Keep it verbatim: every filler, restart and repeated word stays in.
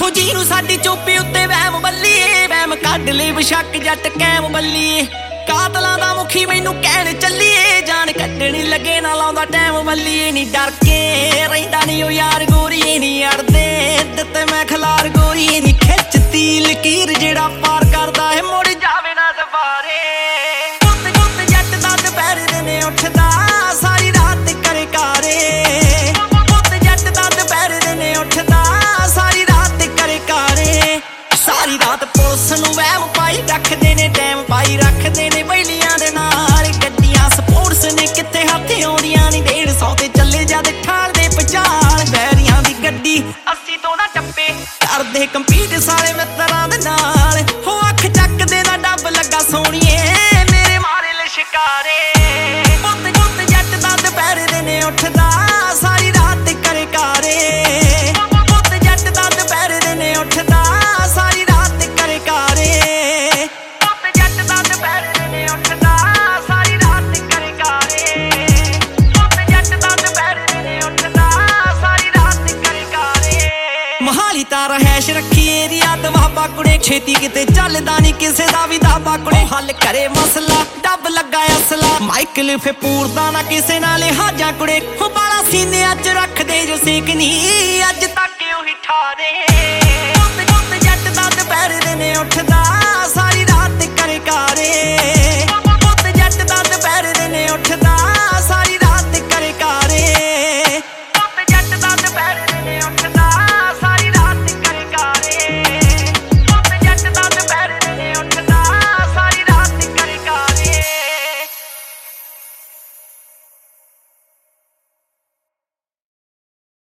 ਜੀ ਨੂੰ ਸਾਡੀ ਚੋਪੀ ਉੱਤੇ ਵਹਿਮ ਬੱਲੀਏ ਵਹਿਮ ਕੱਢ ਲਈ ਬਸ਼ੱਕ ਜੱਟ ਕੈਮ ਬੱਲੀਏ ਕਾਤਲਾਂ ਦਾ ਮੁਖੀ ਮੈਨੂੰ ਕਹਿਣ ਚੱਲੀਏ ਜਾਨ ਕੱਢਣੀ ਲੱਗੇ ਨਾ ਲਾਉਂਦਾ ਟਾਈਮ ਬੱਲੀਏ ਨੀ ਡਰ ਕੇ ਰਹਿੰਦਾ ਨੀ ਉਹ ਯਾਰ ਗੋਰੀਏ ਨੀ ਅੜਦੇ ਦਿੱਤੇ ਮੈਂ ਖਲਾਰ ਗੋਰੀਏ ਨੀ ਖਿੱਚਦੀ ਲਕੀਰ ਜਿਹੜਾ ਪਾਰ ਕਰਦਾ ਹੈ ਮੁੜ ਜਾਵੇ ਨਾ ਦੁਬਾਰੇ ਪੁੱਤ ਪੁੱਤ ਜੱਟ ਦਾ ਦੁਪਹਿਰ ਦਿਨੇ ਉੱਠਦਾ ਸਾਰੀ ਰਾਤ ਕਰੇ ਕਾਰੇ ਪੁੱਤ ਜੱਟ ਦਾ ਦੁਪਹਿਰ ਦਿਨੇ ਉੱਠਦਾ ਸਾਰੀ ਰਾਤ ਕਰੇ ਕਾਰੇ ਸਾਰੀ ਰਾਤ ਪੁਲਿਸ ਨੂੰ ਵਹਿਮ ਪਾਈ ਰੱਖਦੇ ਨੇ ਟਾਈਮ ਪਾਈ ਰੱਖਦੇ ਨੇ ਬੈਲੀਆਂ ਦੇ ਨਾਲ ਗੱਡੀਆਂ ਸਪੋਰਟਸ ਨੇ ਕਿੱਥੇ ਹੱਥ ਆਉਂਦੀਆਂ ਨੀ ਡੇਢ ਸੌ ਤੇ ਚੱਲੇ ਜਦ ਠਾਲ ਦੇ ਪਚਾਲ ਬੈਰੀਆਂ ਦੀ ਗੱਡੀ ਅੱਸੀ ਤੋਂ ਨਾ ਟੱਪੇ ਕਰਦੇ ਕੰਪੀਟ ਸਾਰੇ ਮਿੱਤਰਾਂ ਦੇ ਨਾਲ ਹੋ ਅੱਖ ਚੱਕਦੇ ਦਾ ਡੱਬ ਲੱਗਾ ਸੋਹਣੀਏ ਮੇਰੇ ਮਾਰੇ ਲਿਸ਼ਕਾਰੇ ਪੁੱਤ ਪੁੱਤ ਜੱਟ ਦਾ ਦੁਪਹਿਰ ਦਿਨੇ ਉੱਠਦਾ ਸਾਰੀ ਰਾਤ ਕਰੇ ਕਾਰੇ ਪੁੱਤ ਜੱਟ ਦਾ ਦੁਪਹਿਰ ਦਿਨੇ ਉੱਠਦਾ ਸਾਰੀ ਰਾਤ ਕਰੇ ਕਾਰੇ ਪੁੱਤ ਜੱਟ ਦਾ ਦੁਪਹਿਰ ਦਿਨੇ ਉੱਠਦਾ ਸਾਰੀ ਰਾਤ ਕਰੇ ਕਾਰੇ ਪੁੱਤ ਜੱਟ ਦਾ ਦੁਪਹਿਰ ਦਿਨੇ ਉੱਠਦਾ ਸਾਰੀ ਰਾਤ ਕਰੇ ਕਾਰੇ ਮਹਾਲੀ ਤਾਂ ਰਹਿਸ਼ ਰੱਖੀ ਏਰੀਆ ਦਵਾਬਾ ਕੁੜੇ ਛੇਤੀ ਕਿਤੇ ਚੱਲਦਾ ਨਹੀਂ ਕਿਸੇ ਦਾ ਵੀ ਦਾਬਾ ਕੁੜੇ ਹੱਲ ਕਰੇ ਮਸਲਾ ਡੱਬ ਲੱਗਾ ਅਸਲਾ ਮਾਈਕਲ ਫੇ ਪੂਰਦਾ ਨਾ ਕਿਸੇ ਨਾਲ ਹਾਜਾਂ ਕੁੜੇ ਹੋ ਬਾਲਾ ਸੀਨੇ ਅੱਜ ਰੱਖਦੇ ਜੋ ਸੇਕ ਨਹੀਂ ਅੱਜ ਤੱਕ ਉਹੀ ਠਾਰੇ